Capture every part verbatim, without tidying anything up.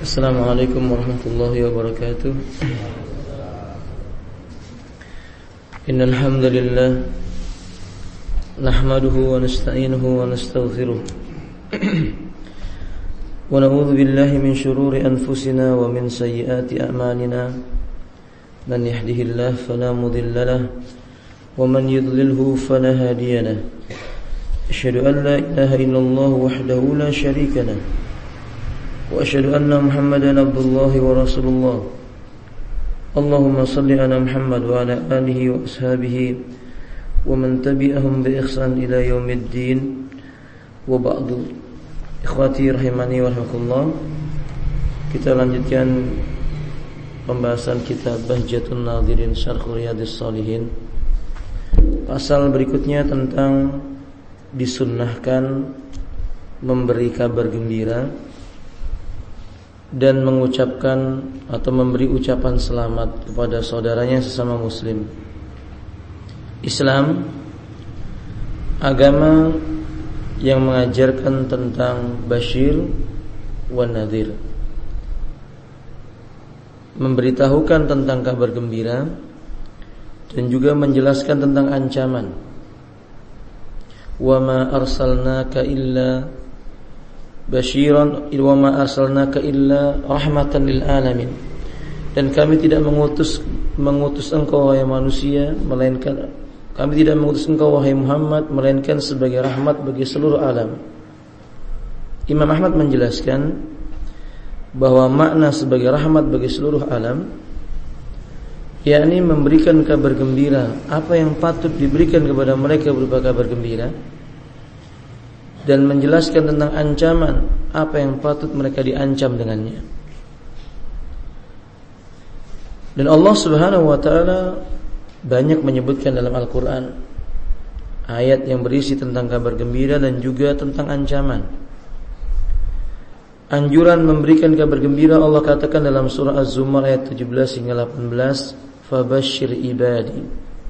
Assalamualaikum warahmatullahi wabarakatuh. Innal hamdalillah nahmaduhu wa nasta'inuhu wa nastaghfiruh. Wa na'udzu billahi min shururi anfusina wa min sayyiati a'malina. Man yahdihillahu fala mudilla lahu wa man yudlilhu fala hadiya lahu. Asyhadu an la ilaha illallah wahdahu la syarika lahu. Wa asyhadu anna Muhammadan abdullahi wa rasulullah. Allahumma salli ala Muhammad wa ala alihi wa ashabihi wa man tabi'ahum bi ihsan ila yaumiddin. Wa ba'du. Ikhwati rahimani wa rahmatullah. Kita lanjutkan pembahasan kitab Bahjatun Nadhirin Syarh Riyadhis Shalihin. Pasal berikutnya tentang disunnahkan memberi kabar gembira dan mengucapkan atau memberi ucapan selamat kepada saudaranya sesama muslim. Islam agama yang mengajarkan tentang basyir wa nadhir, memberitahukan tentang kabar gembira dan juga menjelaskan tentang ancaman. Wa ma arsalnaka illa basyiran wa ma arsalnaka illa rahmatan lil alamin. Dan kami tidak mengutus mengutus engkau wahai manusia melainkan kami tidak mengutus engkau wahai Muhammad melainkan sebagai rahmat bagi seluruh alam. Imam Ahmad menjelaskan bahwa makna sebagai rahmat bagi seluruh alam yakni memberikan kabar gembira apa yang patut diberikan kepada mereka berupa kabar gembira, dan menjelaskan tentang ancaman apa yang patut mereka diancam dengannya. Dan Allah Subhanahu wa taala banyak menyebutkan dalam Al-Qur'an ayat yang berisi tentang kabar gembira dan juga tentang ancaman. Anjuran memberikan kabar gembira Allah katakan dalam surah Az-Zumar ayat tujuh belas hingga delapan belas, "Fabashshir ibadi."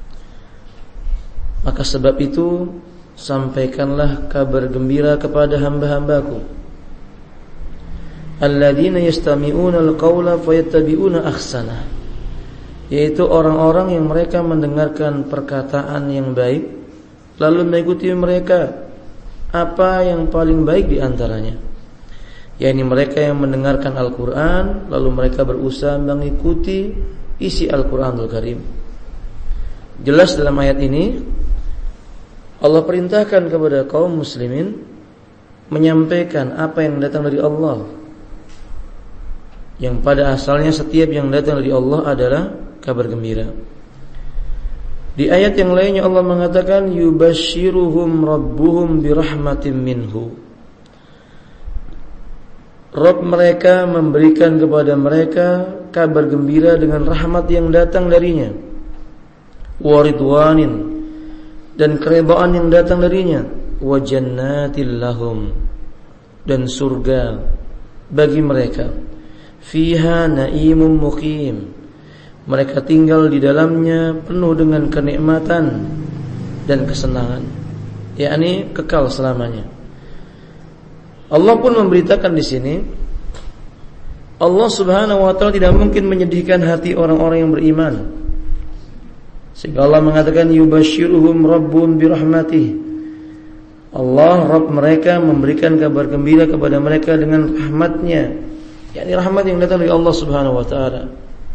Maka sebab itu sampaikanlah kabar gembira kepada hamba-hambaku, alladzina yastami'una al-qawla fayattabi'una ahsanah, yaitu orang-orang yang mereka mendengarkan perkataan yang baik lalu mengikuti mereka apa yang paling baik di antaranya, yakni mereka yang mendengarkan Al-Qur'an lalu mereka berusaha mengikuti isi Al-Qur'anul Karim. Jelas dalam ayat ini Allah perintahkan kepada kaum muslimin menyampaikan apa yang datang dari Allah, yang pada asalnya setiap yang datang dari Allah adalah kabar gembira. Di ayat yang lainnya Allah mengatakan yubashshiruhum rabbuhum birahmatin minhu. Rabb mereka memberikan kepada mereka kabar gembira dengan rahmat yang datang darinya, wa ridwanin, dan keredaan yang datang darinya, wa jannatil lahum, dan surga bagi mereka, fiha na'imun muqim, mereka tinggal di dalamnya penuh dengan kenikmatan dan kesenangan, yakni kekal selamanya. Allah pun memberitakan di sini Allah Subhanahu wa taala tidak mungkin menyedihkan hati orang-orang yang beriman, sehingga Allah mengatakan yubashshiruhum rabbuhum birahmatih. Allah Rabb mereka memberikan kabar gembira kepada mereka dengan rahmatnya, yakni rahmat yang datang dari Allah Subhanahu wa taala.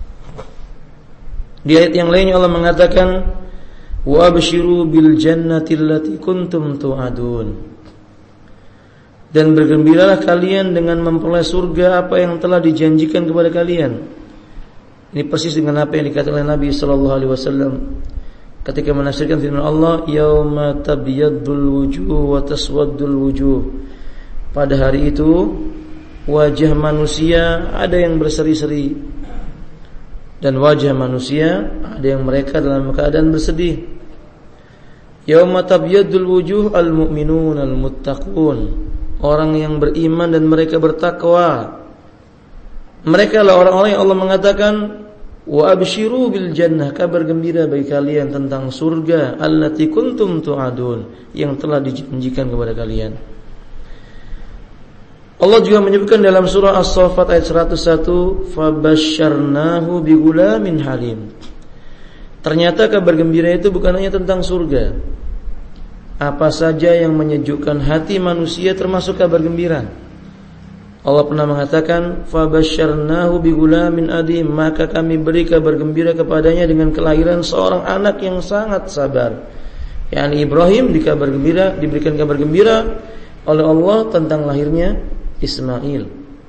Di ayat yang lainnya Allah mengatakan wa abshiru bil jannati allati kuntum tu'adun, dan bergembiralah kalian dengan memperoleh surga apa yang telah dijanjikan kepada kalian. Ini persis dengan apa yang dikatakan oleh Nabi sallallahu alaihi wasallam ketika menafsirkan firman Allah, yauma tabyaddul wujuh wa taswaddul wujuh. Pada hari itu wajah manusia ada yang berseri-seri dan wajah manusia ada yang mereka dalam keadaan bersedih. Yauma tabyaddul wujuh al-mu'minun al-muttaqun, orang yang beriman dan mereka bertakwa. Mereka lah orang-orang yang Allah mengatakan wa abshiru bil jannah, kabar gembira bagi kalian tentang surga allati kuntum tu'adun, yang telah dijanjikan kepada kalian. Allah juga menyebutkan dalam surah As-Saffat ayat seratus satu, "Fabasyarnahu bigulamin halim." Ternyata kabar gembira itu bukan hanya tentang surga. Apa saja yang menyejukkan hati manusia termasuk kabar gembira. Allah pernah mengatakan, "Fabasyarnahu bigulamin adim," maka kami beri kabar gembira kepadanya dengan kelahiran seorang anak yang sangat sabar. yakni Ibrahim dikabar gembira, diberikan kabar gembira oleh Allah tentang lahirnya Ismail.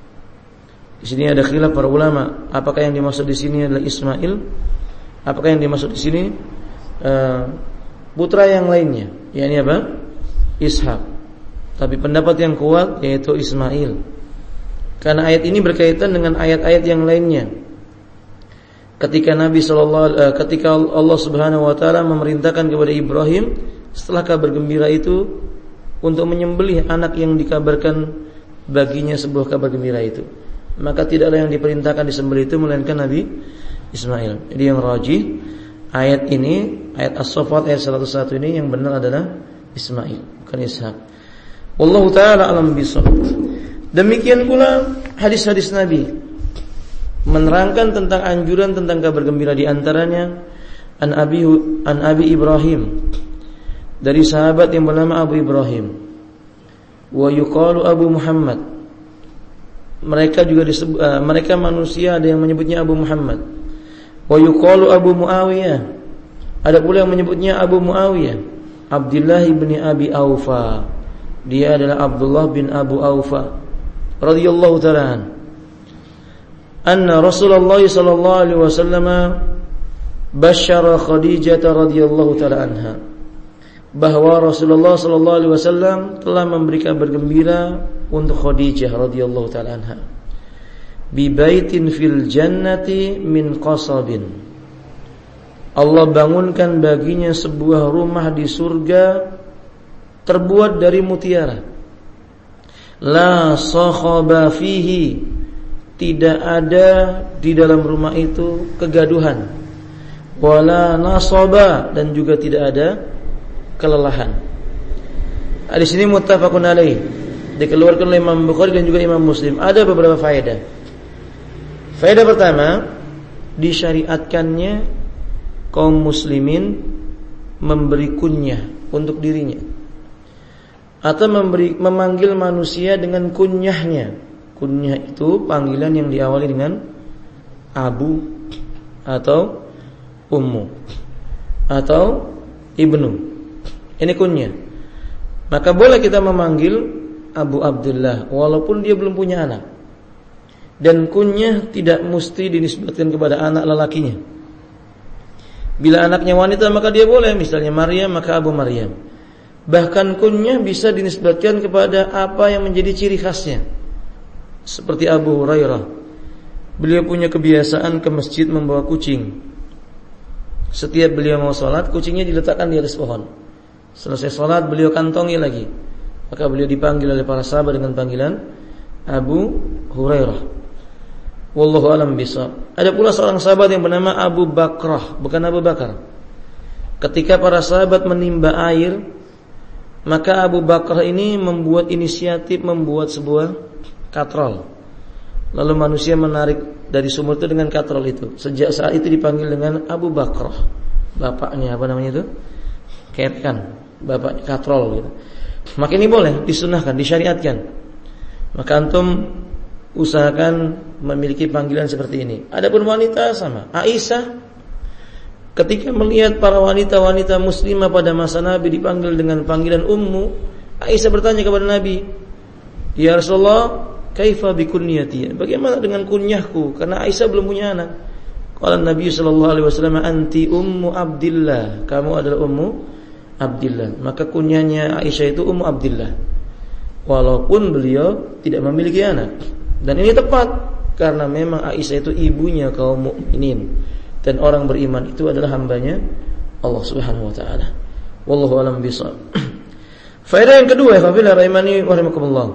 Di sini ada khilaf para ulama, apakah yang dimaksud di sini adalah Ismail? Apakah yang dimaksud di sini uh, putra yang lainnya? yakni apa? Ishak. Tapi pendapat yang kuat yaitu Ismail. Karena ayat ini berkaitan dengan ayat-ayat yang lainnya. Ketika Nabi sallallahu uh, ketika Allah Subhanahu wa taala memerintahkan kepada Ibrahim setelah kabar gembira itu untuk menyembelih anak yang dikabarkan baginya sebuah kabar gembira itu, maka tidaklah yang diperintahkan disembelih itu melainkan Nabi Ismail. Jadi yang rajih ayat ini, ayat As-Saffat ayat seratus satu ini yang benar adalah Ismail, bukan Ishak. Wallahu taala alam bisawab. Demikian pula hadis-hadis Nabi menerangkan tentang anjuran tentang kabar gembira, di antaranya an Abi an Abi Ibrahim, dari sahabat yang bernama Abu Ibrahim, wa yuqalu Abu Muhammad. Mereka juga disebut, uh, mereka manusia ada yang menyebutnya Abu Muhammad. Wa yuqalu Abu Muawiyah, ada pula yang menyebutnya Abu Muawiyah. Abdullah bin Abi Aufa, dia adalah Abdullah bin Abu Aufa radhiyallahu ta'ala an. Anna Rasulullah sallallahu alaihi wasallam basyara Khadijah radhiyallahu ta'ala anha, bahwa Rasulullah sallallahu alaihi wasallam telah memberi kabar gembira untuk Khadijah radhiyallahu ta'ala anha, bi baitin fil jannati min qasabin. Allah bangunkan baginya sebuah rumah di surga terbuat dari mutiara. La sakhaba fihi, tidak ada di dalam rumah itu kegaduhan. Wala nasaba, dan juga tidak ada kelelahan. Di sini muttafaqun alaih, dikeluarkan oleh Imam Bukhari dan juga Imam Muslim. Ada beberapa faedah. Faedah pertama, disyariatkannya kaum muslimin memberi kunyah untuk dirinya, atau memberi memanggil manusia dengan kunyahnya. Kunyah itu panggilan yang diawali dengan abu atau ummu atau ibnu. Ini kunyah. Maka boleh kita memanggil Abu Abdullah walaupun dia belum punya anak. Dan kunyah tidak mesti dinisbatkan kepada anak lelakinya. Bila anaknya wanita maka dia boleh, misalnya Maryam maka Abu Maryam. Bahkan kunyah bisa dinisbatkan kepada apa yang menjadi ciri khasnya. Seperti Abu Hurairah, beliau punya kebiasaan ke masjid membawa kucing. Setiap beliau mau sholat, kucingnya diletakkan di atas pohon. Selesai sholat beliau kantongi lagi. Maka beliau dipanggil oleh para sahabat dengan panggilan Abu Hurairah. Wallahu alam bisawab. Ada pula seorang sahabat yang bernama Abu Bakrah, bukan Abu Bakar. Ketika para sahabat menimba air, maka Abu Bakrah ini membuat inisiatif membuat sebuah katrol. Lalu manusia menarik dari sumur itu dengan katrol itu. Sejak saat itu dipanggil dengan Abu Bakrah. Bapaknya apa namanya itu? Ketkan, bapaknya katrol gitu. Maka ini boleh, disunahkan, disyariatkan. Maka antum usahakan memiliki panggilan seperti ini. Adapun wanita sama. Aisyah ketika melihat para wanita-wanita muslimah pada masa Nabi dipanggil dengan panggilan ummu, Aisyah bertanya kepada Nabi, "Ya Rasulullah, kaifa bikunyati?" Bagaimana dengan kunyahku? Karena Aisyah belum punya anak. Qala Nabi sallallahu alaihi wasallam, "Anti ummu Abdillah." Kamu adalah ummu Abdillah. Maka kunyahnya Aisyah itu Ummu Abdillah, walaupun beliau tidak memiliki anak. Dan ini tepat karena memang Aisyah itu ibunya kaum mukminin, dan orang beriman itu adalah hambanya Allah Subhanahu wa taala. Wallahu a'lam bishawab. Faedah yang kedua, apabila rahimani wa rahimakumullah,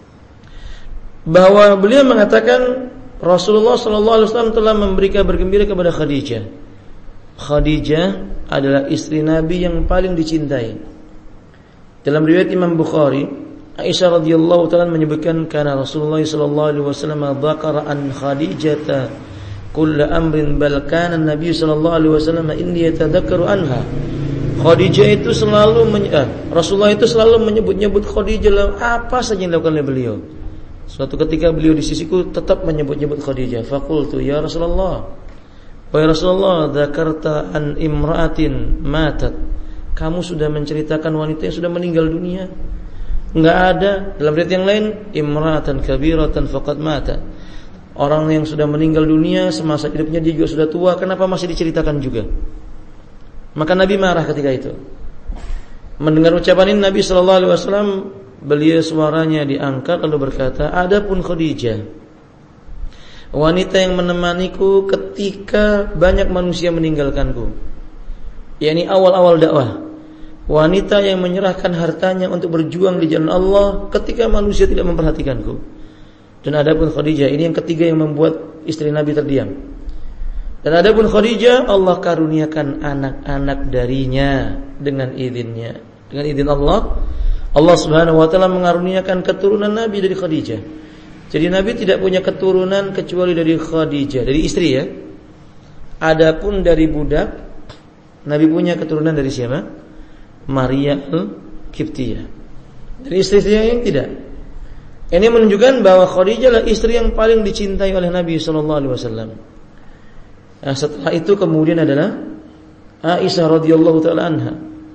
bahwa beliau mengatakan Rasulullah sallallahu alaihi wasallam telah memberi kabar gembira kepada Khadijah. Khadijah adalah istri Nabi yang paling dicintai. Dalam riwayat Imam Bukhari Aisyah radhiyallahu ta'ala menyebutkan kana Rasulullah sallallahu alaihi wasallam dzakara an Khadijah kull amrin bal kana Nabi sallallahu alaihi wasallam inni yatadhakkaru anha. Khadijah itu selalu menye- eh, Rasulullah itu selalu menyebut-nyebut Khadijah apa saja yang dilakukan oleh beliau. Suatu ketika beliau di sisiku tetap menyebut-nyebut Khadijah. Faqultu ya Rasulullah, wahai Rasulullah, dzakarta an imra'atin matat. Kamu sudah menceritakan wanita yang sudah meninggal dunia. Enggak ada. Dalam riwayat yang lain, imra'atan kabiratan faqad mata. Orang yang sudah meninggal dunia semasa hidupnya dia juga sudah tua, kenapa masih diceritakan juga? Maka Nabi marah ketika itu. Mendengar ucapan ini Nabi sallallahu alaihi wasallam, beliau suaranya diangkat lalu berkata, "Adapun Khadijah, wanita yang menemaniku ketika banyak manusia meninggalkanku." yakni awal-awal dakwah. Wanita yang menyerahkan hartanya untuk berjuang di jalan Allah ketika manusia tidak memperhatikanku. Dan adapun Khadijah, ini yang ketiga yang membuat istri Nabi terdiam. Dan adapun Khadijah, Allah karuniakan anak-anak darinya dengan izinnya. Dengan izin Allah, Allah Subhanahu wa taala mengaruniakan keturunan Nabi dari Khadijah. Jadi Nabi tidak punya keturunan kecuali dari Khadijah, dari istri ya. Adapun dari budak, Nabi punya keturunan dari siapa? Maria al-Qibtiyah. Dari istri-istrinya yang tidak. Ini menunjukkan bahwa Khadijah adalah istri yang paling dicintai oleh Nabi sallallahu alaihi wasallam. Nah, setelah itu kemudian adalah Aisyah radhiyallahu taala anha.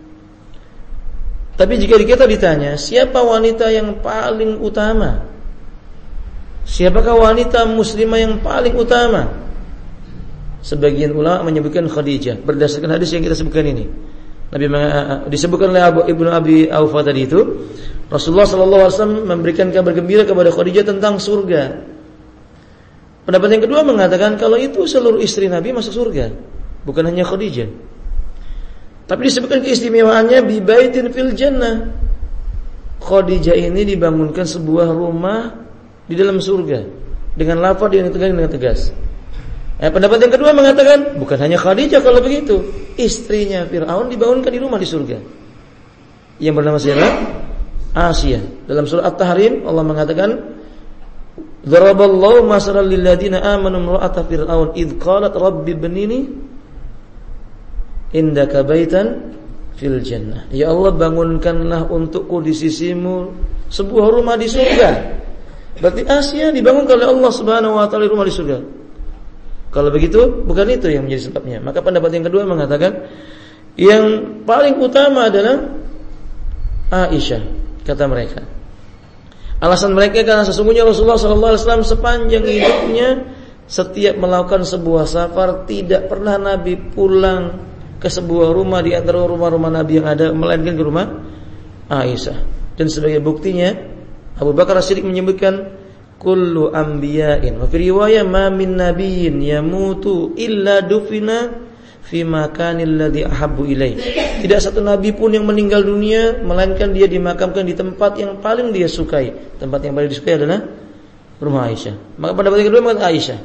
Tapi jika kita ditanya, siapa wanita yang paling utama? Siapakah wanita muslimah yang paling utama? Sebagian ulama menyebutkan Khadijah berdasarkan hadis yang kita sebutkan ini. Nabi disebutkan oleh Abu Ibnu Abi Aufa tadi itu, Rasulullah sallallahu alaihi wasallam memberikan kabar gembira kepada Khadijah tentang surga. Pendapat yang kedua mengatakan kalau itu seluruh istri Nabi masuk surga, bukan hanya Khadijah. Tapi disebutkan keistimewaannya bi baitin fil jannah. Khadijah ini dibangunkan sebuah rumah di dalam surga dengan lafaz yang ditegaskan dengan tegas. Eh, pendapat yang kedua mengatakan bukan hanya Khadijah kalau begitu, istrinya Fir'aun dibangunkan di rumah di surga. Yang bernama siapa? Asia. Dalam surah At-Tahrim Allah mengatakan, "Daraballahu masalan lil ladzina amanu imra'ata fir'aun id qalat rabbi ibnini indaka baitan fil jannah." Ya Allah, bangunkanlah untukku di sisimu sebuah rumah di surga. Berarti Asia dibangunkan oleh Allah Subhanahu wa taala rumah di surga. Kalau begitu, bukan itu yang menjadi sebabnya. Maka pendapat yang kedua mengatakan yang paling utama adalah Aisyah, kata mereka. Alasan mereka karena sesungguhnya Rasulullah sallallahu alaihi wasallam sepanjang hidupnya setiap melakukan sebuah safar tidak pernah Nabi pulang ke sebuah rumah di antara rumah-rumah Nabi yang ada melainkan ke rumah Aisyah. Dan sebagai buktinya Abu Bakar As-Siddiq menyebutkan kullu anbiya'in wa fi riwayah ma min nabiyyin yamutu illa dufina fi makanil ladzi ahabbu ilaih. Tidak satu nabi pun yang meninggal dunia melainkan dia dimakamkan di tempat yang paling dia sukai. Tempat yang paling disukai adalah rumah Aisyah. Maka pendapat yang kedua mengatakan Aisyah.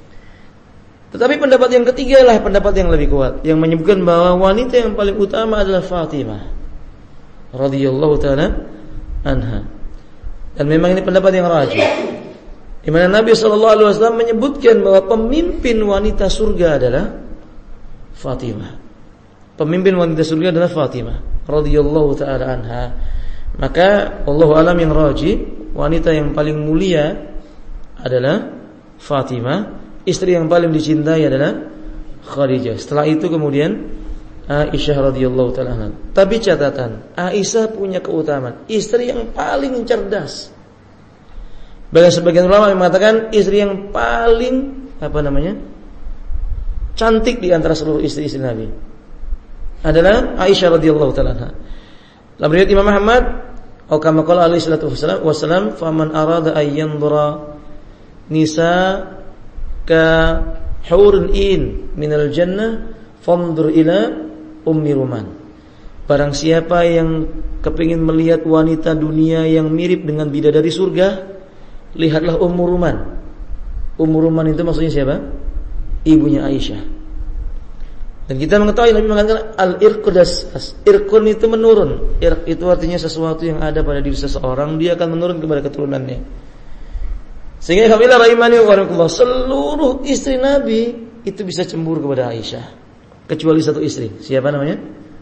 Tetapi pendapat yang ketiga adalah pendapat yang lebih kuat yang menyebutkan bahwa wanita yang paling utama adalah Fatimah radhiyallahu taala anha. Dan memang ini pendapat yang rajih, di mana Nabi sallallahu alaihi wasallam menyebutkan bahwa pemimpin wanita surga adalah Fatimah. Pemimpin wanita surga adalah Fatimah radhiyallahu taala anha. Maka wallahu alam yang rajih, wanita yang paling mulia adalah Fatimah, istri yang paling dicintai adalah Khadijah. Setelah itu kemudian Aisyah radhiyallahu taala anha. Tapi catatan, Aisyah punya keutamaan, istri yang paling cerdas. Bahkan sebagian ulama mengatakan istri yang paling apa namanya? cantik di antara seluruh istri-istri Nabi adalah Aisyah radhiyallahu taala anha. Dalam riwayat Imam Ahmad, atau kama qala alaihi salatu wasallam, "Faman arada ay yanzura nisa ka hurun in minal jannah fanzur ila Ummi Ruman." Barang siapa yang kepingin melihat wanita dunia yang mirip dengan bidadari surga, lihatlah Ummu Ruman. Ummu Ruman itu maksudnya siapa? Ibunya Aisyah. Dan kita mengetahui Nabi mengatakan al-irqu dasas. Irqun itu menurun. Irq itu artinya sesuatu yang ada pada diri seseorang, dia akan menurun kepada keturunannya. Sehingga apabila rahimani wa rahimakumullah, seluruh istri Nabi itu bisa cemburu kepada Aisyah, kecuali satu istri. Siapa namanya?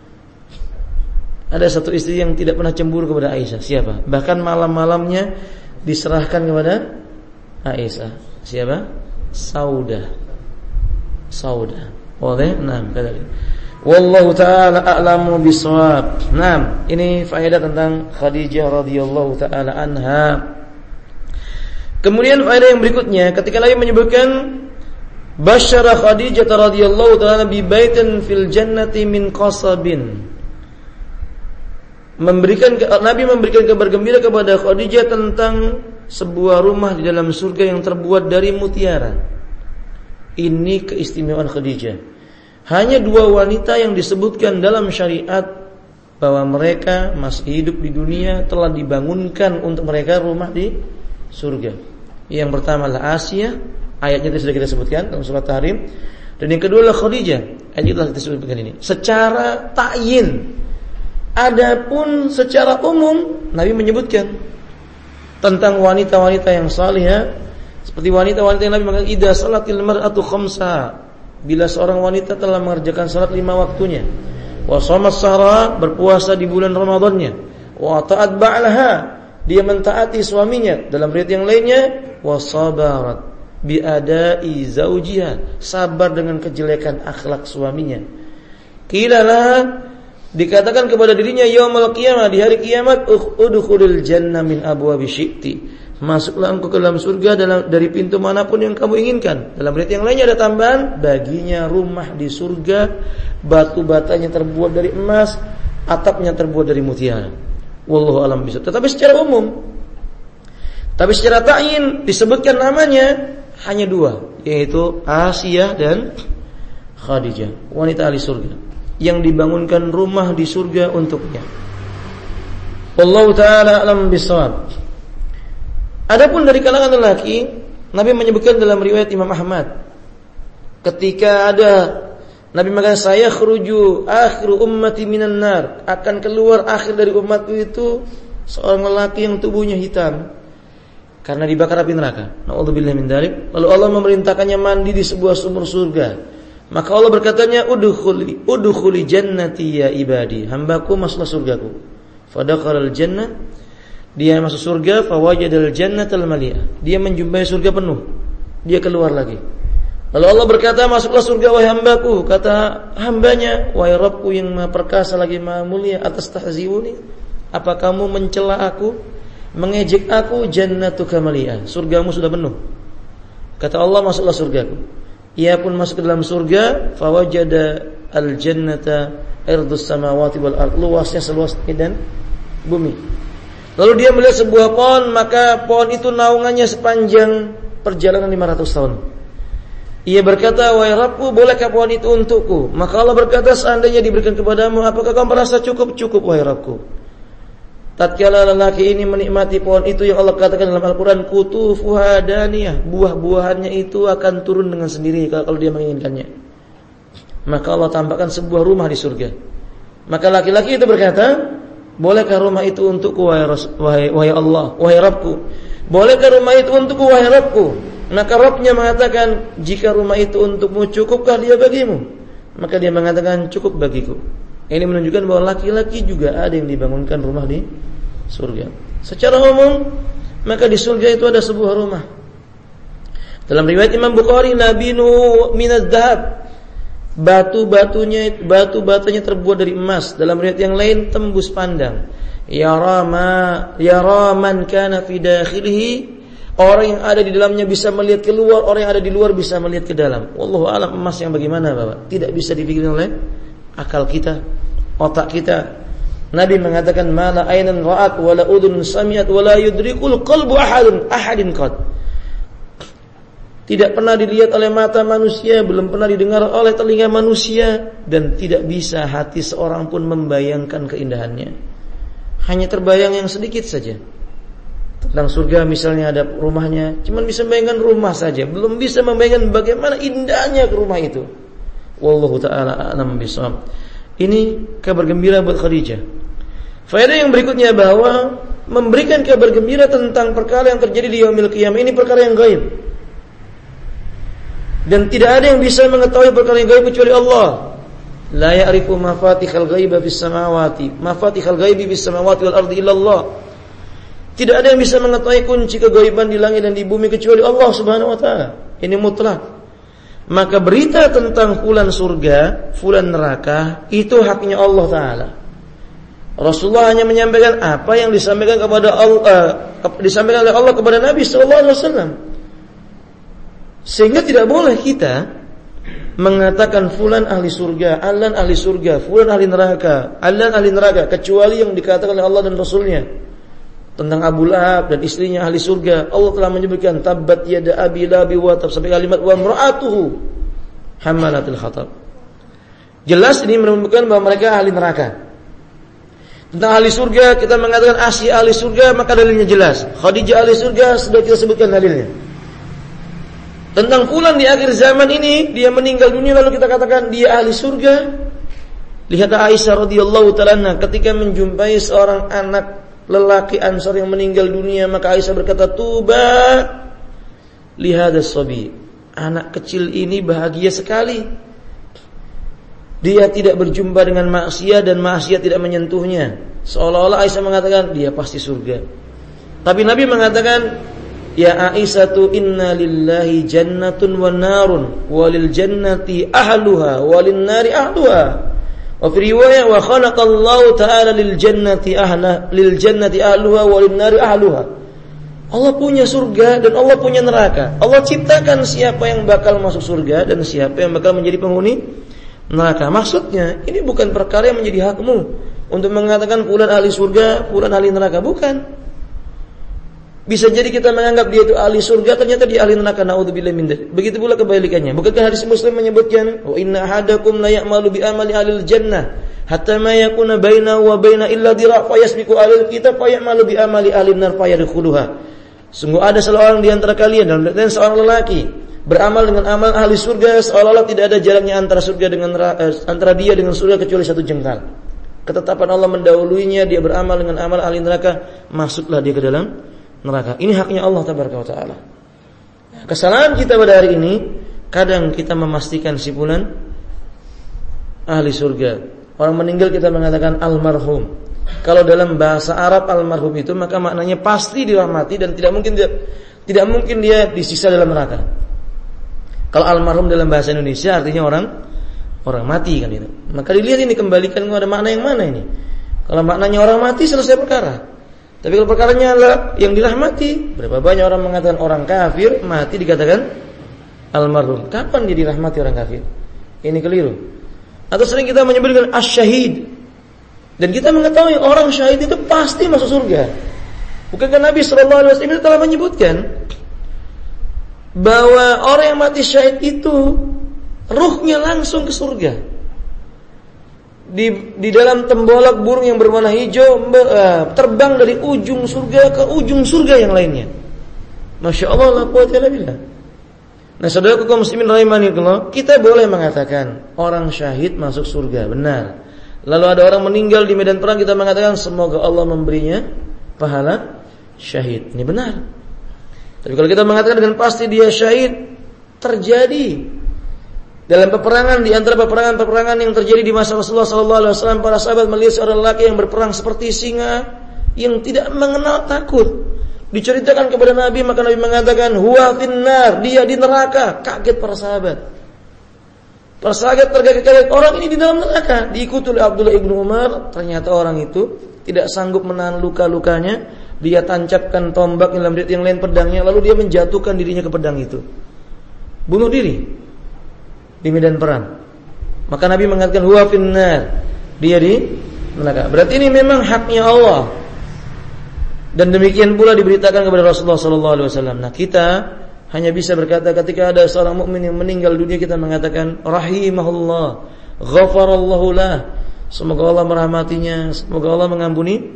Ada satu istri yang tidak pernah cemburu kepada Aisyah. Siapa? Bahkan malam-malamnya diserahkan kepada Aisyah. Siapa? Saudah. Saudah. Boleh? Nah, kata dia. Wallahu ta'ala a'lamu bisawab. Nah, ini faedah tentang Khadijah radhiyallahu ta'ala anha. Kemudian faedah yang berikutnya, ketika Nabi menyebutkan basyara Khadijah radhiyallahu ta'ala bi baitin fil jannati min qasabin. Memberikan Nabi memberikan kabar gembira kepada Khadijah tentang sebuah rumah di dalam surga yang terbuat dari mutiara. Ini keistimewaan Khadijah. Hanya dua wanita yang disebutkan dalam syariat bahwa mereka masih hidup di dunia telah dibangunkan untuk mereka rumah di surga. Yang pertama adalah Asia, ayatnya itu sudah kita sebutkan dalam surat Tahrim. Dan yang kedua adalah Khadijah, ayat itu telah kita sebutkan ini. Secara ta'yin, adapun secara umum Nabi menyebutkan tentang wanita-wanita yang salihah. Seperti wanita-wanita yang Nabi mengatakan idza salatil mar'atu khamsa, bila seorang wanita telah mengerjakan salat lima waktunya, wa shamat sahra, berpuasa di bulan Ramadannya, wa ta'at ba'laha, dia mentaati suaminya, dalam riwayat yang lainnya wa sabarat bi ada'i zaujiha, sabar dengan kejelekan akhlak suaminya. Qilalah, dikatakan kepada dirinya yaumul qiyamah, di hari kiamat, udkhulul jannah min abwabi syi'ti, masuklah engkau ke dalam surga dalam, dari pintu manapun yang kamu inginkan. Dalam riwayat yang lainnya ada tambahan, baginya rumah di surga, batu-batanya terbuat dari emas, atapnya terbuat dari mutiara. Wallahu a'lam bishawab. Tetapi secara umum, tapi secara ta'yin disebutkan namanya hanya dua, yaitu Asia dan Khadijah, wanita ahli surga yang dibangunkan rumah di surga untuknya. Wallahu ta'ala a'lam bishawab. Adapun dari kalangan lelaki, Nabi menyebutkan dalam riwayat Imam Ahmad, ketika ada Nabi mengatakan saya khruju akhiru ummati minan nar, akan keluar akhir dari umatku itu seorang lelaki yang tubuhnya hitam karena dibakar api neraka. Na'udzubillah min dzalik. Lalu Allah memerintahkannya mandi di sebuah sumur surga. Maka Allah berkatanya, udkhuli udkhuli jannati ya ibadi, hambaku masuklah surgaku. Fadakhalal jannah, dia masuk surga, fawajadal jannatal maliyah, dia menjumpai surga penuh, dia keluar lagi. Lalu Allah berkata, masuklah surga wahai hambaku. Kata hambanya, wahai Rabbku yang maha perkasa lagi maha mulia, atas tahziuni, apa kamu mencela aku, mengejek aku? Jannatuka maliyah, surgamu sudah penuh. Kata Allah, masuklah surgaku. Ia pun masuk ke dalam surga, fawajada al jannata irdus samawati wal ard, luasnya seluas dan bumi. Lalu dia melihat sebuah pohon, maka pohon itu naungannya sepanjang perjalanan lima ratus tahun. Ia berkata, wahai Rabbku, bolehkah pohon itu untukku? Maka Allah berkata, seandainya diberikan kepadamu, apakah kamu merasa cukup? Cukup, wahai Rabbku. Tatkala lelaki ini menikmati pohon itu yang Allah katakan dalam Al-Quran, kutufuha daniyah, buah-buahannya itu akan turun dengan sendiri kalau dia menginginkannya. Maka Allah tampakkan sebuah rumah di surga. Maka laki-laki itu berkata, bolehkah rumah itu untukku wahai, wahai, wahai Allah, wahai Rabbku? Bolehkah rumah itu untukku wahai Rabbku? Maka Rabbnya mengatakan, jika rumah itu untukmu, cukupkah dia bagimu? Maka dia mengatakan, cukup bagiku. Ini menunjukkan bahwa laki-laki juga ada yang dibangunkan rumah di surga. Secara umum, maka di surga itu ada sebuah rumah. Dalam riwayat Imam Bukhari, labinu minaz zahab, batu-batunya batu-batanya terbuat dari emas. Dalam riwayat yang lain, tembus pandang. Yara ma yara man kana fi dakhilihi, orang yang ada di dalamnya bisa melihat keluar, orang yang ada di luar bisa melihat ke dalam. Wallahu a'lam, emas yang bagaimana, Bapak? Tidak bisa dipikirkan oleh akal kita, otak kita. Nabi mengatakan, mala ainan ra'at wala udhun sami'at wala yudrikul qalbu ahadun ahadin qad. Tidak pernah dilihat oleh mata manusia, belum pernah didengar oleh telinga manusia, dan tidak bisa hati seorang pun membayangkan keindahannya. Hanya terbayang yang sedikit saja. Tentang surga misalnya ada rumahnya, cuma bisa membayangkan rumah saja, belum bisa membayangkan bagaimana indahnya ke rumah itu. Wallahu ta'ala a'lam bishawab. Ini kabar gembira buat Khadijah. Faedah yang berikutnya bahwa memberikan kabar gembira tentang perkara yang terjadi di yaumil qiyamah ini perkara yang gaib. Dan tidak ada yang bisa mengetahui perkara yang gaib kecuali Allah. La ya'rifu mafatihal ghaiba fis samawati, mafatihal ghaibi fis samawati wal ardi illa Allah. Tidak ada yang bisa mengetahui kunci kegaiban di langit dan di bumi kecuali Allah Subhanahu wa taala. Ini mutlak. Maka berita tentang fulan surga, fulan neraka itu haknya Allah taala. Rasulullah hanya menyampaikan apa yang disampaikan kepada Allah, uh, disampaikan oleh Allah kepada Nabi sallallahu alaihi wasallam. Sehingga tidak boleh kita mengatakan fulan ahli surga, alan ahli surga, fulan ahli neraka, alan ahli neraka kecuali yang dikatakan oleh Allah dan Rasulnya. Tentang Abu Lahab dan istrinya ahli surga, Allah telah menyebutkan tabbat yada abi labi wa tab sampai kalimat wa imra'atuhu hammalatul khatab. Jelas ini menunjukkan bahwa mereka ahli neraka. Tentang ahli surga kita mengatakan Asy ahli surga, maka dalilnya jelas. Khadijah ahli surga sudah kita sebutkan dalilnya. Tentang fulan di akhir zaman ini dia meninggal dunia lalu kita katakan dia ahli surga. Lihat Aisyah radhiyallahu ta'ala ketika menjumpai seorang anak lelaki Ansar yang meninggal dunia, maka Aisyah berkata, "Tuba li hadas sabi." Anak kecil ini bahagia sekali. Dia tidak berjumpa dengan maksiat dan maksiat tidak menyentuhnya. Seolah-olah Aisyah mengatakan dia pasti surga. Tapi Nabi mengatakan, "Ya Aisyatu inna lillahi jannatun wa narun, walil jannati ahluha walin nari ahluha." Wa fi riwayah wa khalaqallahu ta'ala lil jannati ahla lil jannati ahluha walin nari ahluha. Allah punya surga dan Allah punya neraka. Allah ciptakan siapa yang bakal masuk surga dan siapa yang bakal menjadi penghuni neraka. Maksudnya ini bukan perkara yang menjadi hakmu untuk mengatakan fulan ahli surga, fulan ahli neraka, bukan. Bisa jadi kita menganggap dia itu ahli surga, ternyata dia ahli neraka, naudzubillah min dzalik. Begitu pula kebalikannya. Bukankah hadis Muslim menyebutkan, "Wa inna ahadakum la ya'malu bi amali ahlil jannah hatta ma yakuna bainahu wa baina illa dira' fa yasbiqu ahlul kitab fa ya'malu bi amali ahlin nar fa yadkhuluha." Sungguh ada seorang di antara kalian dan seorang lelaki beramal dengan amal ahli surga seolah-olah tidak ada jaraknya antara surga dengan eh, antara dia dengan surga kecuali satu jengkal. Ketetapan Allah mendahuluinya, dia beramal dengan amal ahli neraka, masuklah dia ke dalam neraka. Ini haknya Allah tabaraka wa taala. Kesalahan kita pada hari ini, kadang kita memastikan si fulan ahli surga. Orang meninggal kita mengatakan almarhum. Kalau dalam bahasa Arab almarhum itu maka maknanya pasti dirahmati dan tidak mungkin dia tidak mungkin dia disiksa dalam neraka. Kalau almarhum dalam bahasa Indonesia artinya orang orang mati kan itu. Maka dilihat ini kembalikan ada makna yang mana ini. Kalau maknanya orang mati selesai perkara. Tapi kalau perkaranya adalah yang dirahmati, berapa banyak orang mengatakan orang kafir mati dikatakan almarhum. Kapan dia dirahmati orang kafir? Ini keliru. Atau sering kita menyebutkan asyhad. Dan kita mengetahui orang syahid itu pasti masuk surga. Bukankah Nabi sallallahu alaihi wasallam telah menyebutkan bahwa orang yang mati syahid itu ruhnya langsung ke surga. Di di dalam tembolak burung yang berwarna hijau terbang dari ujung surga ke ujung surga yang lainnya. Masya Allah, la quwwata illa billah. Nah, saudara kaum muslimin rahimanillah, kita boleh mengatakan orang syahid masuk surga, benar. Lalu ada orang meninggal di medan perang, kita mengatakan semoga Allah memberinya pahala syahid. Ini benar. Tapi kalau kita mengatakan dengan pasti dia syahid, terjadi dalam peperangan, di antara peperangan-peperangan yang terjadi di masa Rasulullah sallallahu alaihi wasallam, para sahabat melihat seorang lelaki yang berperang seperti singa yang tidak mengenal takut. Diceritakan kepada Nabi, maka Nabi mengatakan huwa finnar, dia di neraka. Kaget para sahabat. Para sahabat terkaget-kaget, orang ini di dalam neraka. Diikuti oleh Abdullah ibnu Umar. Ternyata orang itu tidak sanggup menahan luka-lukanya. Dia tancapkan tombak yang lain, yang lain pedangnya, lalu dia menjatuhkan dirinya ke pedang itu. Bunuh diri di medan perang. Maka Nabi mengatakan huwa finnar, dia di neraka. Berarti ini memang haknya Allah. Dan demikian pula diberitakan kepada Rasulullah sallallahu alaihi wasallam. Nah, kita hanya bisa berkata ketika ada seorang mukmin yang meninggal dunia, kita mengatakan rahimahullah, ghafarallahu lah. Semoga Allah merahmatinya, semoga Allah mengampuni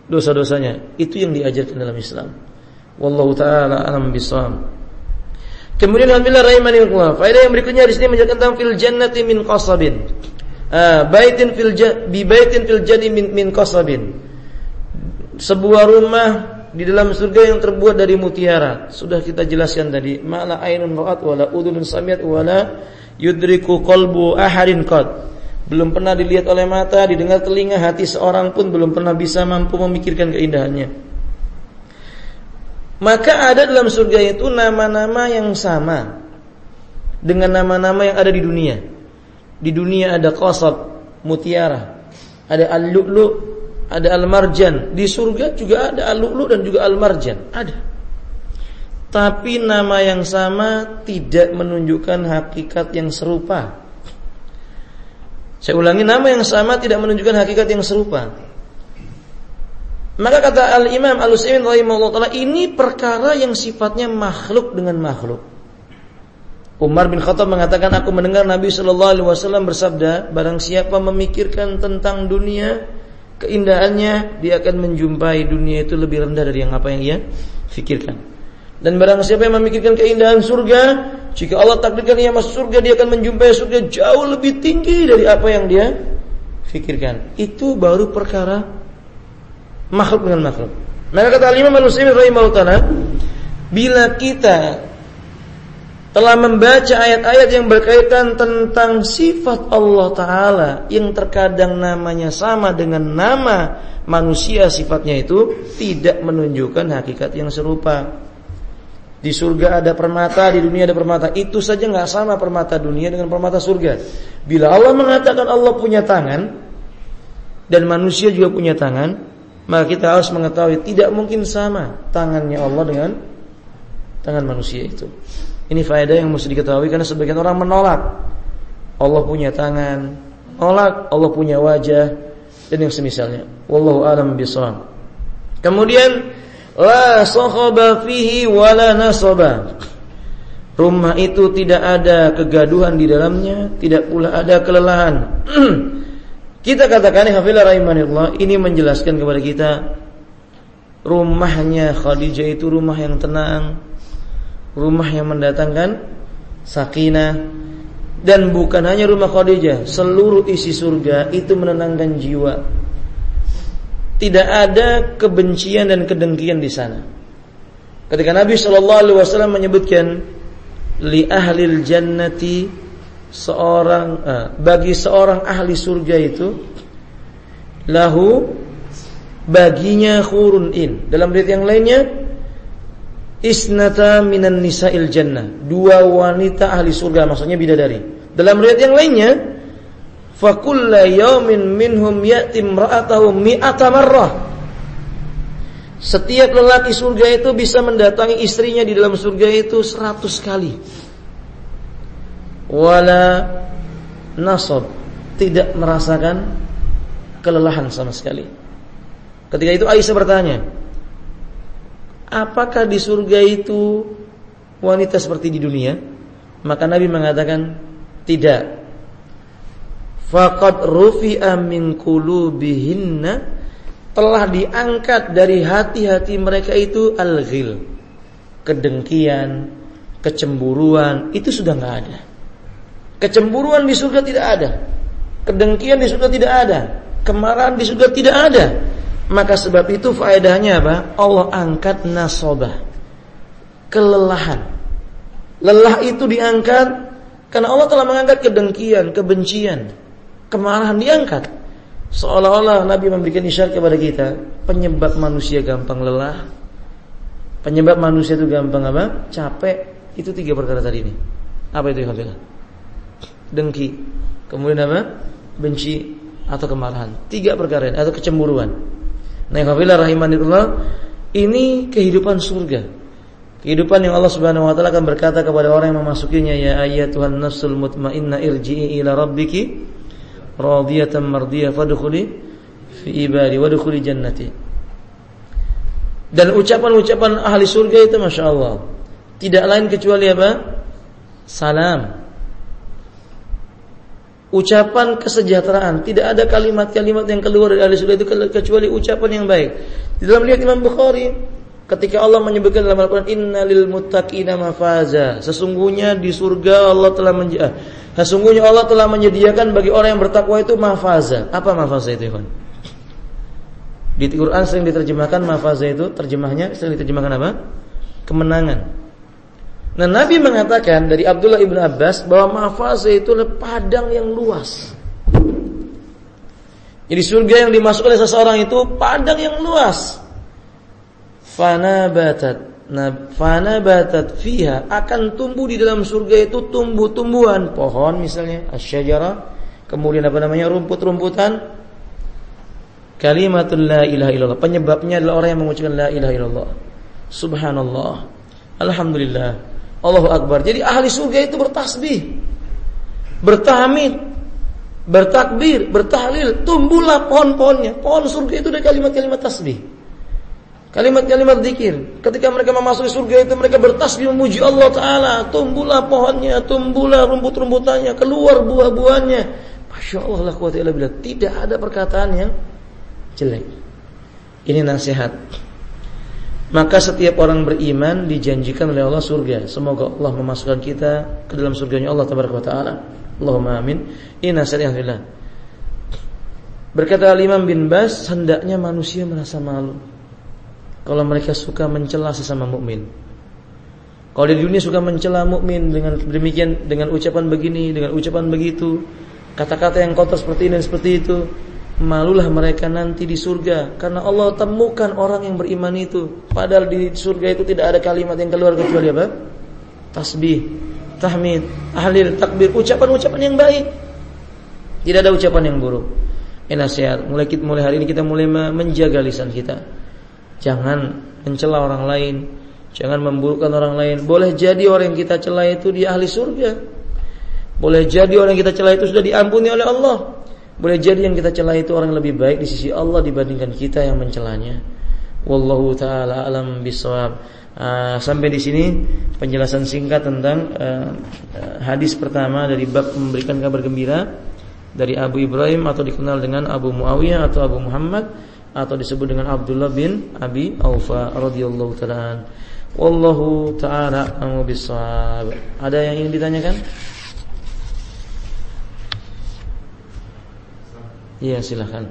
dosa-dosanya. Itu yang diajarkan dalam Islam. Wallahu taala alam bisawab. Kemudian alhamdulillah rahimanillah, faedah yang berikutnya di sini menjelaskan tentang fil jannati min qasabin. Ah, baitin fil bi baitin fil jannati min, min qasabin. Sebuah rumah di dalam surga yang terbuat dari mutiara. Sudah kita jelaskan tadi, ma'la ainun ra'at wala udhunun sami'at wala yudriku qalbu ahadin qad. Belum pernah dilihat oleh mata, didengar telinga, hati seorang pun belum pernah bisa mampu memikirkan keindahannya. Maka ada dalam surga itu nama-nama yang sama dengan nama-nama yang ada di dunia. Di dunia ada qasab, mutiara, ada al-lu'lu', ada al-marjan. Di surga juga ada al-lu'lu' dan juga al-marjan. Ada. Tapi nama yang sama tidak menunjukkan hakikat yang serupa. Saya ulangi, nama yang sama tidak menunjukkan hakikat yang serupa. Maka kata Al-Imam Al-Utsaimin rahimahullah ta'ala, ini perkara yang sifatnya makhluk dengan makhluk. Umar bin Khattab mengatakan, aku mendengar Nabi sallallahu alaihi wasallam bersabda, barang siapa memikirkan tentang dunia, keindahannya, dia akan menjumpai dunia itu lebih rendah dari yang apa yang ia fikirkan. Dan barang siapa yang memikirkan keindahan surga, jika Allah takdirkan ia masuk surga, dia akan menjumpai surga jauh lebih tinggi dari apa yang dia fikirkan. Itu baru perkara makhluk dengan makhluk. Maka kata Imam Al-Utsaimin rahimahullah ta'ala, bila kita telah membaca ayat-ayat yang berkaitan tentang sifat Allah Ta'ala yang terkadang namanya sama dengan nama manusia, sifatnya itu tidak menunjukkan hakikat yang serupa. Di surga ada permata, di dunia ada permata. Itu saja gak sama permata dunia dengan permata surga. Bila Allah mengatakan Allah punya tangan dan manusia juga punya tangan, maka kita harus mengetahui tidak mungkin sama tangannya Allah dengan tangan manusia itu. Ini faedah yang mesti diketahui, karena sebagian orang menolak Allah punya tangan, menolak Allah punya wajah dan yang semisalnya. Wallahu a'lam bishawab. Kemudian la sakhaba fihi wala nasaba. Rumah itu tidak ada kegaduhan di dalamnya, tidak pula ada kelelahan. Kita katakan hafizah rahimanillah, ini menjelaskan kepada kita rumahnya Khadijah itu rumah yang tenang, rumah yang mendatangkan sakinah. Dan bukan hanya rumah Khadijah, seluruh isi surga itu menenangkan jiwa. Tidak ada kebencian dan kedengkian di sana. Ketika Nabi shallallahu alaihi wasallam menyebutkan li ahlil jannati, seorang eh, bagi seorang ahli surga itu lahu, baginya khurun in. Dalam riwayat yang lainnya isnata minan nisa'il jannah, dua wanita ahli surga, maksudnya bidadari. Dalam riwayat yang lainnya fa kullu yawmin minhum ya'ti imra'atahu mi'ata marrah. Setiap lelaki surga itu bisa mendatangi istrinya di dalam surga itu seratus kali. Wala nasab, tidak merasakan kelelahan sama sekali. Ketika itu Aisyah bertanya, apakah di surga itu wanita seperti di dunia? Maka Nabi mengatakan tidak. Faqad rufi'a min qulubihinna, telah diangkat dari hati-hati mereka itu al-ghil, kedengkian, kecemburuan, itu sudah enggak ada. Kecemburuan di surga tidak ada, kedengkian di surga tidak ada, kemarahan di surga tidak ada. Maka sebab itu faedahnya apa? Allah angkat nasabah, kelelahan. Lelah itu diangkat karena Allah telah mengangkat kedengkian, kebencian, kemarahan diangkat. Seolah-olah Nabi memberikan isyarat kepada kita, penyebab manusia gampang lelah, penyebab manusia itu gampang apa? Capek. Itu tiga perkara tadi ini. Apa itu ya Khafirah? Dengki, kemudian apa? Benci atau kemarahan. Tiga perkara ini, atau kecemburuan. Nah, Khafirah rahimanillah, ini kehidupan surga. Kehidupan yang Allah Subhanahu wa taala akan berkata kepada orang yang memasukinya, ya ayyatuhan nafsul mutmainnah irji'i ila rabbiki radiyatan mardiyah fadkhuli fi ibadi wadkhuli jannati. Dan ucapan-ucapan ahli surga itu Masya Allah tidak lain kecuali apa? Salam, ucapan kesejahteraan. Tidak ada kalimat-kalimat yang keluar dari ahli surga itu kecuali ucapan yang baik. Di dalam riwayat Imam Bukhari Ketika Allah menyebutkan dalam Al-Quran, innalil muttaqina mafaza, sesungguhnya di surga Allah telah menj- sesungguhnya Allah telah menyediakan bagi orang yang bertakwa itu mafaza. Apa mafaza itu, ikhwan? Di Quran sering diterjemahkan mafaza itu, terjemahnya sering diterjemahkan apa? Kemenangan. Nah, Nabi mengatakan dari Abdullah ibn Abbas bahwa mafaza itu adalah padang yang luas. Jadi surga yang dimasuk oleh seseorang itu padang yang luas. Fanabatat, nah, fanabatat fiha, akan tumbuh di dalam surga itu tumbuh-tumbuhan, pohon misalnya, asy-syajarah, kemudian apa namanya, rumput-rumputan. Kalimatul la ilaha illallah, penyebabnya adalah orang yang mengucapkan la ilaha illallah. Subhanallah, alhamdulillah, Allahu akbar. Jadi ahli surga itu bertasbih, bertahmid, bertakbir, bertahlil, tumbuhlah pohon-pohonnya. Pohon surga itu dari kalimat-kalimat tasbih, kalimat-kalimat zikir. Ketika mereka memasuki surga itu mereka bertasbih memuji Allah Ta'ala. Tumbuhlah pohonnya, tumbuhlah rumput-rumputannya, keluar buah-buahnya. Masya Allah, la quwwata illa billah. Tidak ada perkataan yang jelek. Ini nasihat. Maka setiap orang beriman dijanjikan oleh Allah surga. Semoga Allah memasukkan kita ke dalam surganya Allah Tabaraka wa Ta'ala. Allahumma amin. Ini nasihat yang alhamdulillah. Berkata Imam bin Bas, hendaknya manusia merasa malu kalau mereka suka mencela sesama mukmin. Kalau di dunia suka mencela mukmin dengan demikian, dengan ucapan begini, dengan ucapan begitu, kata-kata yang kotor seperti ini dan seperti itu, malulah mereka nanti di surga, karena Allah temukan orang yang beriman itu. Padahal di surga itu tidak ada kalimat yang keluar kecuali apa? Tasbih, tahmid, tahlil, takbir, ucapan-ucapan yang baik. Tidak ada ucapan yang buruk. Ini nasihat. Mulai kita, mulai hari ini kita mulai menjaga lisan kita. Jangan mencela orang lain, jangan memburukkan orang lain. Boleh jadi orang yang kita cela itu dia ahli surga. Boleh jadi orang yang kita cela itu sudah diampuni oleh Allah. Boleh jadi yang kita cela itu orang yang lebih baik di sisi Allah dibandingkan kita yang mencelanya. Wallahu taala alam bisawab. Uh, sampai di sini penjelasan singkat tentang uh, uh, hadis pertama dari bab memberikan kabar gembira dari Abu Ibrahim, atau dikenal dengan Abu Muawiyah atau Abu Muhammad, atau disebut dengan Abdullah bin Abi Aufa radhiyallahu taala. Wallahu taala a'lam bissawab. Ada yang ingin ditanyakan? Iya, silakan.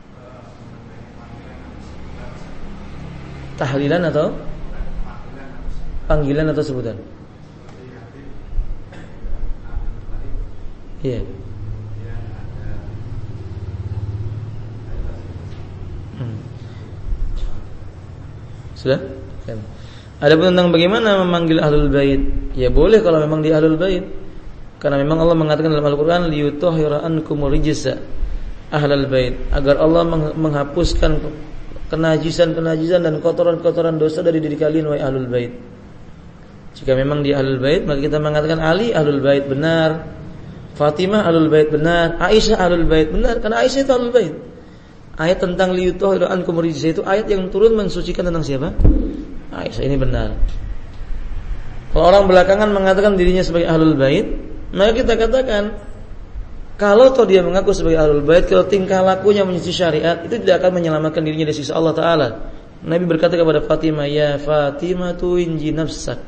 Tahlilan atau panggilan atau sebutan? Iya. Hmm. Sudah? Kan. Adapun tentang bagaimana memanggil ahlul bait, ya boleh kalau memang di ahlul bait. Karena memang Allah mengatakan dalam Al-Qur'an liyutahhira ankum rijsa ahlul bait, agar Allah menghapuskan kenajisan-kenajisan dan kotoran-kotoran dosa dari diri kalian wahai ahlul bait. Jika memang di ahlul bait, maka kita mengatakan Ali ahlul bait benar, Fatimah ahlul bait benar, Aisyah ahlul bait benar, karena Aisyah itu ahlul bait. Ayat tentang liyutahhiru ankum rijsa itu ayat yang turun mensucikan tentang siapa? Aisyah, ini benar. Kalau orang belakangan mengatakan dirinya sebagai ahlul bait, maka kita katakan, kalau toh dia mengaku sebagai ahlul bait, kalau tingkah lakunya menyisi syariat, itu tidak akan menyelamatkan dirinya dari siksa Allah Ta'ala. Nabi berkata kepada Fatimah, ya Fatimah tu inji nafsak,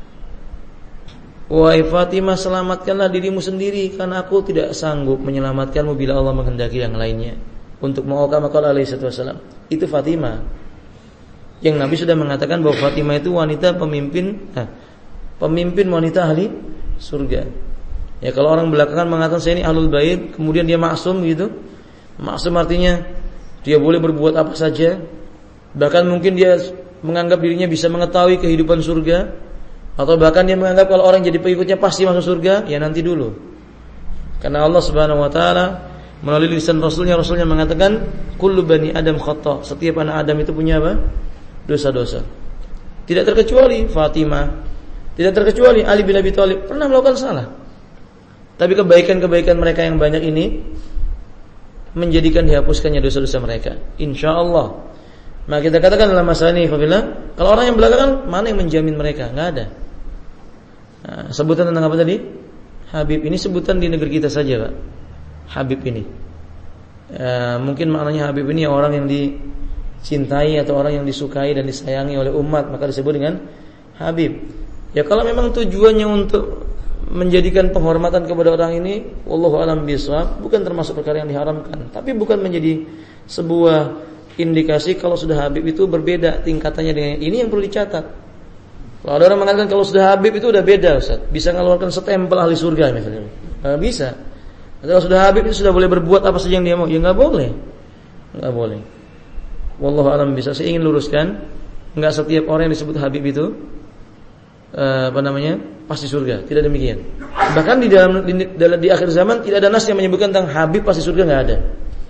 wahai Fatimah, selamatkanlah dirimu sendiri, karena aku tidak sanggup menyelamatkanmu bila Allah menghendaki yang lainnya. Untuk mengokam akal alaihi wasallam. Itu Fatimah. Yang Nabi sudah mengatakan bahwa Fatimah itu wanita pemimpin, nah, pemimpin wanita ahli surga. Ya, kalau orang belakangan mengatakan saya ini ahlul bait, kemudian dia maksum gitu. Maksum artinya dia boleh berbuat apa saja. Bahkan mungkin dia menganggap dirinya bisa mengetahui kehidupan surga, atau bahkan dia menganggap kalau orang jadi pengikutnya pasti masuk surga. Ya nanti dulu. Karena Allah Subhanahu wa taala melalui lisan Rasulnya, Rasulnya mengatakan kullu bani Adam khata'. Setiap anak Adam itu punya apa? Dosa-dosa. Tidak terkecuali Fatimah, tidak terkecuali Ali bin Abi Thalib pernah melakukan salah. Tapi kebaikan-kebaikan mereka yang banyak ini menjadikan dihapuskannya dosa-dosa mereka, insyaallah. Maka kita katakan dalam masalah ini, Fadillah, kalau orang yang belakangan, mana yang menjamin mereka? Enggak ada. Nah, sebutan tentang apa tadi? Habib, ini sebutan di negeri kita saja, Pak. Habib ini, e, mungkin maknanya Habib ini orang yang di cintai atau orang yang disukai dan disayangi oleh umat, maka disebut dengan habib. Ya kalau memang tujuannya untuk menjadikan penghormatan kepada orang ini, wallahu alam bishawab, bukan termasuk perkara yang diharamkan, tapi bukan menjadi sebuah indikasi kalau sudah habib itu berbeda tingkatannya dengan ini yang perlu dicatat. Kalau ada orang mengatakan kalau sudah habib itu udah beda, Ustaz, bisa mengeluarkan stempel ahli surga misalnya. Enggak bisa. Kalau sudah habib itu sudah boleh berbuat apa saja yang dia mau. Ya enggak boleh. Enggak boleh. Wallahu alam bisa. Saya ingin luruskan, enggak setiap orang yang disebut habib itu uh, apa namanya? pasti surga. Tidak demikian. Bahkan di dalam di, dalam di akhir zaman tidak ada nas yang menyebutkan tentang habib pasti surga, enggak ada.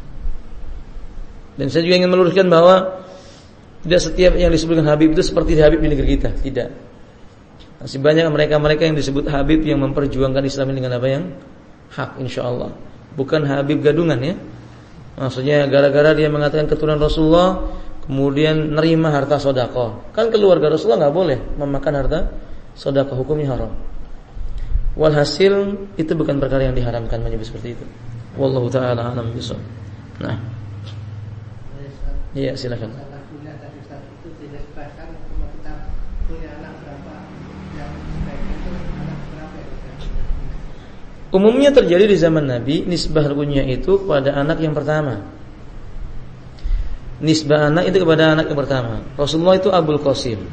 Dan saya juga ingin meluruskan bahwa tidak setiap yang disebutkan habib itu seperti habib di negeri kita. Tidak. Masih banyak mereka-mereka yang disebut habib yang memperjuangkan Islam dengan apa yang hak, insyaallah. Bukan habib gadungan ya. Maksudnya gara-gara dia mengatakan keturunan Rasulullah, kemudian nerima harta sedekah. Kan keluarga Rasulullah enggak boleh memakan harta sedekah, hukumnya haram. Walhasil itu bukan perkara yang diharamkan menyebut seperti itu. Wallahu taala alam bishawab. Nah. Iya, silakan. Umumnya terjadi di zaman Nabi, nisbah kunyah itu kepada anak yang pertama. Nisbah anak itu kepada anak yang pertama. Rasulullah itu Abul Qasim.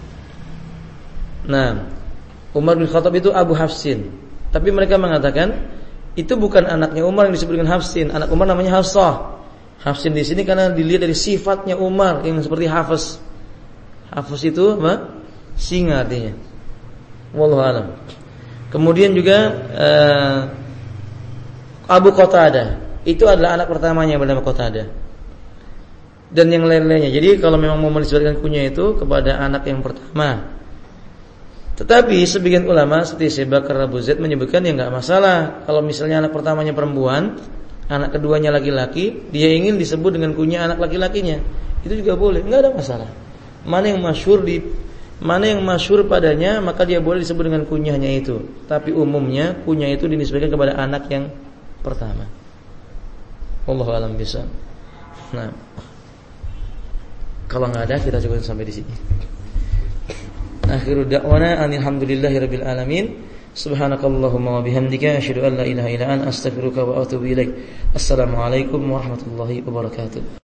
Nah, Umar bin Khattab itu Abu Hafsin. Tapi mereka mengatakan itu bukan anaknya Umar yang disebut dengan Hafsin. Anak Umar namanya Hafsah. Hafsin di sini karena dilihat dari sifatnya Umar yang seperti Hafiz. Hafiz itu apa? Singa artinya. Wallahu a'lam. Kemudian juga uh, Abu Qatadah itu adalah anak pertamanya bernama Qatadah. Dan yang lain-lainnya. Jadi kalau memang mau menisbatkan kunyah itu kepada anak yang pertama. Tetapi sebagian ulama seperti Syekh Bakar Abu Zaid menyebutkan ya enggak masalah kalau misalnya anak pertamanya perempuan, anak keduanya laki-laki, dia ingin disebut dengan kunyah anak laki-lakinya. Itu juga boleh, enggak ada masalah. Mana yang masyhur di Mana yang masyhur padanya maka dia boleh disebut dengan kunyahnya itu. Tapi umumnya kunyah itu dinisbahkan kepada anak yang pertama. Wallahu a'lam bishawab. Nah, kalau nggak ada kita cukup sampai di sini. Akhiru da'wana alhamdulillahirabbil alamin. Subhanakallahumma wa bihamdika asyhadu an la ilaha illa anta astaghfiruka wa atubu ilaik. Assalamualaikum warahmatullahi wabarakatuh.